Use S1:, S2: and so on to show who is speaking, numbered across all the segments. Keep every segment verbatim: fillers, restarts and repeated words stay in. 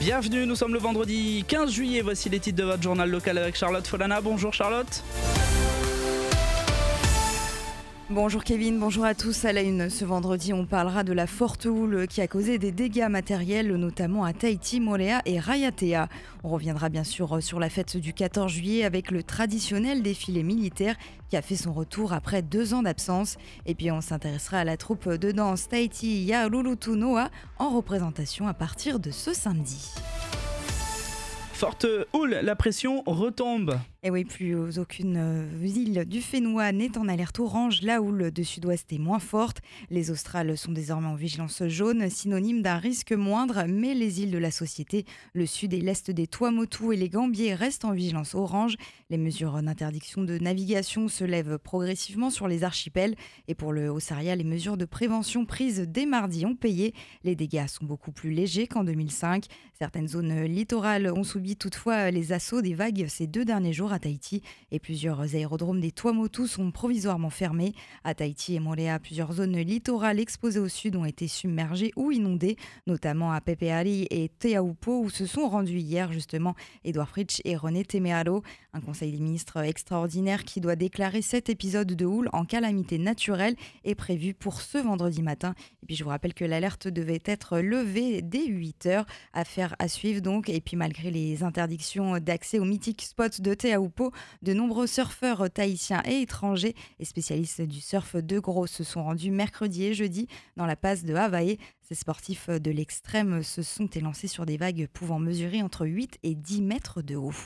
S1: Bienvenue, nous sommes le vendredi quinze juillet, voici les titres de votre journal local avec Charlotte Folana. Bonjour Charlotte.
S2: Bonjour Kevin, bonjour à tous. À la une, ce vendredi, on parlera de la forte houle qui a causé des dégâts matériels, notamment à Tahiti, Morea et Raiatea. On reviendra bien sûr sur la fête du quatorze juillet avec le traditionnel défilé militaire qui a fait son retour après deux ans d'absence. Et puis on s'intéressera à la troupe de danse Tahiti Yaululutu Noa en représentation à partir de ce samedi.
S1: Forte houle, la pression retombe.
S2: Et oui, plus aucune île du Fénois n'est en alerte orange. La houle de sud-ouest est moins forte. Les Australes sont désormais en vigilance jaune, synonyme d'un risque moindre. Mais les îles de la Société, le sud et l'est des Tuamotu et les Gambiers restent en vigilance orange. Les mesures d'interdiction de navigation se lèvent progressivement sur les archipels. Et pour le Haut-Saria, les mesures de prévention prises dès mardi ont payé. Les dégâts sont beaucoup plus légers qu'en deux mille cinq. Certaines zones littorales ont subi toutefois les assauts des vagues ces deux derniers jours à Tahiti et plusieurs aérodromes des Tuamotu sont provisoirement fermés. À Tahiti et Morea, plusieurs zones littorales exposées au sud ont été submergées ou inondées, notamment à Pepeari et Te Aupo où se sont rendus hier justement Edouard Fritsch et René Temearo. Un conseil des ministres extraordinaire qui doit déclarer cet épisode de houle en calamité naturelle est prévu pour ce vendredi matin. Et puis je vous rappelle que l'alerte devait être levée dès huit heures. Affaire à suivre donc. Et puis malgré les interdictions d'accès aux mythiques spots de Te Aupo, de nombreux surfeurs tahitiens et étrangers et spécialistes du surf de gros se sont rendus mercredi et jeudi dans la passe de Havaï. Ces sportifs de l'extrême se sont élancés sur des vagues pouvant mesurer entre huit et dix mètres de haut.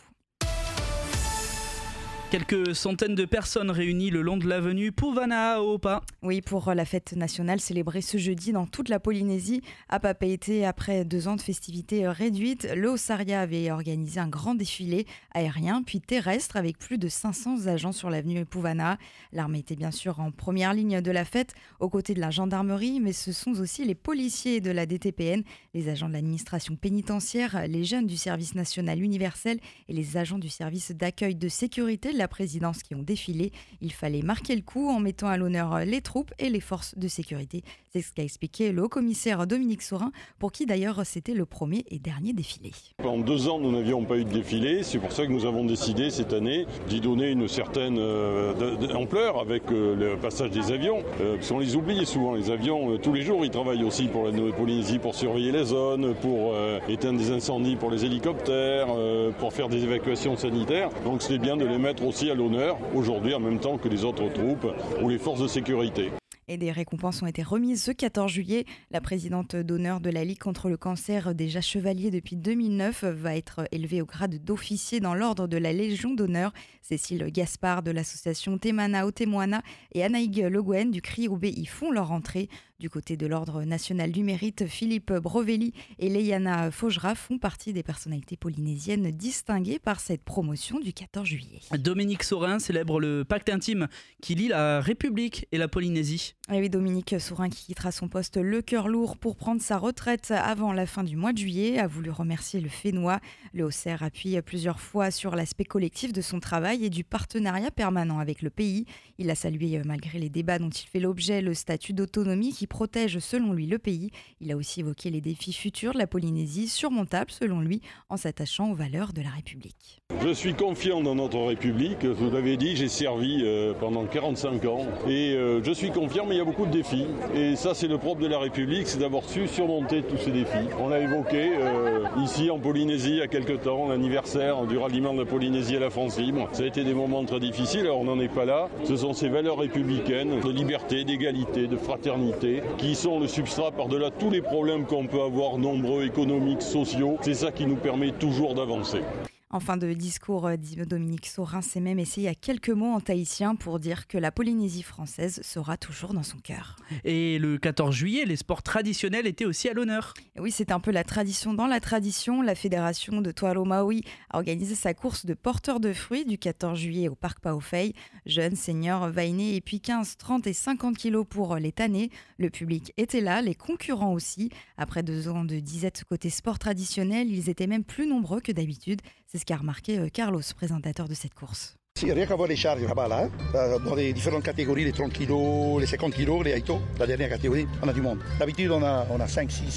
S1: Quelques centaines de personnes réunies le long de l'avenue Pouvanaa à Opa.
S2: Oui, pour la fête nationale célébrée ce jeudi dans toute la Polynésie. À Papeete, après deux ans de festivités réduites, le Haut-Saria avait organisé un grand défilé aérien puis terrestre avec plus de cinq cents agents sur l'avenue Pouvanaa. L'armée était bien sûr en première ligne de la fête, aux côtés de la gendarmerie, mais ce sont aussi les policiers de la D T P N, les agents de l'administration pénitentiaire, les jeunes du service national universel et les agents du service d'accueil de sécurité de la présidence qui ont défilé. Il fallait marquer le coup en mettant à l'honneur les troupes et les forces de sécurité. C'est ce qu'a expliqué le haut-commissaire Dominique Saurin, pour qui d'ailleurs c'était le premier et dernier défilé.
S3: Pendant deux ans, nous n'avions pas eu de défilé. C'est pour ça que nous avons décidé cette année d'y donner une certaine euh, ampleur avec euh, le passage des avions. Euh, parce qu'on les oublie souvent, les avions, euh, tous les jours, ils travaillent aussi pour la Nouvelle-Polynésie, pour surveiller les zones, pour euh, éteindre des incendies pour les hélicoptères, euh, pour faire des évacuations sanitaires. Donc c'est bien de les mettre aussi à l'honneur aujourd'hui en même temps que les autres troupes ou les forces de sécurité.
S2: Et des récompenses ont été remises ce quatorze juillet. La présidente d'honneur de la Ligue contre le cancer, déjà chevalier depuis deux mille neuf, va être élevée au grade d'officier dans l'ordre de la Légion d'honneur. Cécile Gaspard de l'association Temana Otemoana et Anaïg Le Gouen du Crioubé y font leur entrée. Du côté de l'Ordre national du mérite, Philippe Brovelli et Leiana Faugera font partie des personnalités polynésiennes distinguées par cette promotion du quatorze juillet.
S1: Dominique Saurin célèbre le pacte intime qui lie la République et la Polynésie.
S2: Et oui, Dominique Saurin, qui quittera son poste le cœur lourd pour prendre sa retraite avant la fin du mois de juillet, a voulu remercier le Fénois. Le H C R appuie plusieurs fois sur l'aspect collectif de son travail et du partenariat permanent avec le pays. Il a salué, malgré les débats dont il fait l'objet, le statut d'autonomie qui protège selon lui le pays. Il a aussi évoqué les défis futurs de la Polynésie, surmontables selon lui, en s'attachant aux valeurs de la République.
S3: Je suis confiant dans notre République. Je vous l'avais dit, j'ai servi euh, pendant quarante-cinq ans et euh, je suis confiant, mais il y a beaucoup de défis. Et ça, c'est le propre de la République, c'est d'avoir su surmonter tous ces défis. On a évoqué euh, ici en Polynésie il y a quelques temps l'anniversaire du ralliement de la Polynésie à la France libre. Ça a été des moments très difficiles, alors on n'en est pas là. Ce sont ces valeurs républicaines de liberté, d'égalité, de fraternité qui sont le substrat par-delà tous les problèmes qu'on peut avoir, nombreux, économiques, sociaux. C'est ça qui nous permet toujours d'avancer.
S2: En fin de discours, Dominique Saurin s'est même essayé à quelques mots en tahitien pour dire que la Polynésie française sera toujours dans son cœur.
S1: Et le quatorze juillet, les sports traditionnels étaient aussi à l'honneur.
S2: Et oui, c'est un peu la tradition dans la tradition. La fédération de Toalo Maui a organisé sa course de porteurs de fruits du quatorze juillet au parc Paofei. Jeunes, seniors, vainés et puis quinze, trente et cinquante kilos pour les tannés. Le public était là, les concurrents aussi. Après deux ans de disette côté sport traditionnel, ils étaient même plus nombreux que d'habitude. C'est ce qu'a remarqué Carlos, présentateur de cette course.
S4: Si, rien qu'à voir les charges là-bas, là, hein, dans les différentes catégories, les trente kilos, les cinquante kilos, les haïtos, la dernière catégorie, on a du monde. D'habitude, on a, on a cinq, six.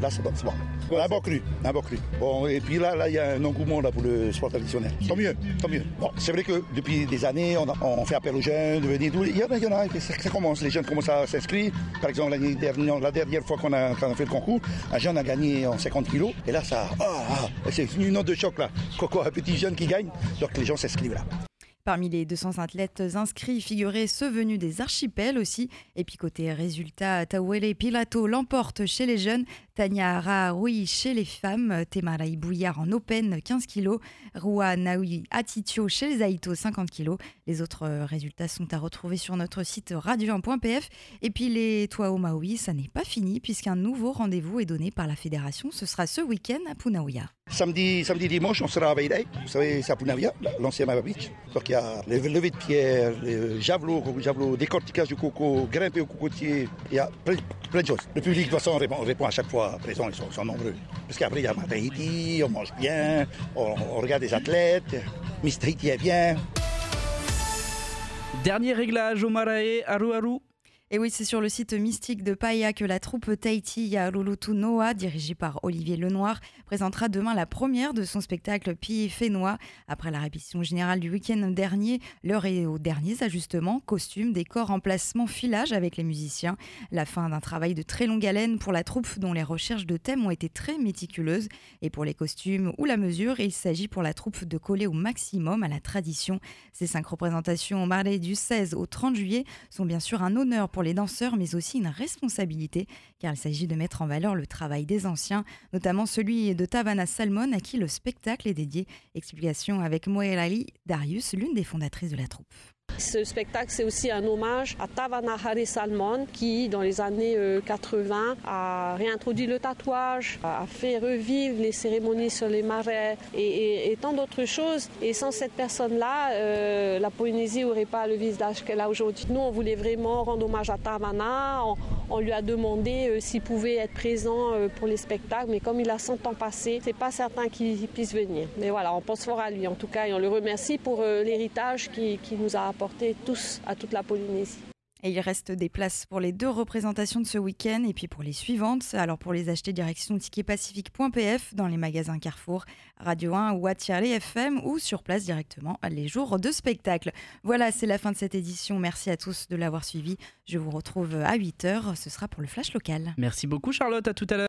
S4: Là, c'est bon, c'est bon. On a un bon cru, un bon cru. Bon, et puis là, là, il y a un engouement là, pour le sport traditionnel. Tant mieux, tant mieux. Bon, c'est vrai que depuis des années, on, a, on fait appel aux jeunes de venir. Il y en a, il y en a, ça, ça commence. Les jeunes commencent à s'inscrire. Par exemple, l'année dernière, la dernière fois qu'on a, qu'on a fait le concours, un jeune a gagné en cinquante kilos. Et là, ça, ah, ah, c'est une note de choc là. Coco, un petit jeune qui gagne, donc les gens s'inscrivent là.
S2: Parmi les deux cents athlètes inscrits figuraient ceux venus des archipels aussi. Et puis côté résultat, Tawele Pilato l'emporte chez les jeunes, Tania Raoui chez les femmes, Temarai Bouillard en open quinze kilos, Roua Naoui Atitio chez les Aïtos cinquante kilos. Les autres résultats sont à retrouver sur notre site radio un point p f. Et puis les Toao Maui, ça n'est pas fini puisqu'un nouveau rendez-vous est donné par la fédération. Ce sera ce week-end à Punaouia.
S4: Samedi, samedi, dimanche, on sera à Baïdaï. Vous savez, c'est à Punaouia, l'ancien Mava Beach. Donc il y a le lever de pierre, le javelot, javelot, décortiquage du coco, grimper au cocotier. Il y a plein, plein de choses. Le public, de toute façon, répond, répond à chaque fois présent, ils sont, sont nombreux. Parce qu'après, il y a Tahiti, on mange bien, on, on regarde les athlètes, Miss Tahiti est bien.
S1: Dernier réglage au Marae, Aru Aru.
S2: Et oui, c'est sur le site mystique de Paia que la troupe Tahiti Yarulutu Noa, dirigée par Olivier Lenoir, présentera demain la première de son spectacle Pi Fénois. Après la répétition générale du week-end dernier, l'heure est aux derniers ajustements, costumes, décors, emplacements, filage avec les musiciens. La fin d'un travail de très longue haleine pour la troupe dont les recherches de thèmes ont été très méticuleuses. Et pour les costumes ou la mesure, il s'agit pour la troupe de coller au maximum à la tradition. Ces cinq représentations au Marais du seize au trente juillet sont bien sûr un honneur pour les danseurs, mais aussi une responsabilité, car il s'agit de mettre en valeur le travail des anciens, notamment celui de Tavana Salmon, à qui le spectacle est dédié. Explication avec Moelali Darius, l'une des fondatrices de la troupe.
S5: Ce spectacle, c'est aussi un hommage à Tavana Hari Salmon qui, dans les années quatre-vingts, a réintroduit le tatouage, a fait revivre les cérémonies sur les marais et, et, et tant d'autres choses. Et sans cette personne-là, euh, la Polynésie n'aurait pas le visage qu'elle a aujourd'hui. Nous, on voulait vraiment rendre hommage à Tavana. On, on lui a demandé euh, s'il pouvait être présent euh, pour les spectacles, mais comme il a cent ans passé, c'est pas certain qu'il puisse venir. Mais voilà, on pense fort à lui en tout cas et on le remercie pour euh, l'héritage qu'il qui nous a apporté tous à toute la Polynésie.
S2: Et il reste des places pour les deux représentations de ce week-end et puis pour les suivantes. Alors pour les acheter, direction ticket pacifique point p f dans les magasins Carrefour, Radio un ou Atiale F M ou sur place directement les jours de spectacle. Voilà, c'est la fin de cette édition. Merci à tous de l'avoir suivi. Je vous retrouve à huit heures. Ce sera pour le Flash Local.
S1: Merci beaucoup Charlotte, à tout à l'heure.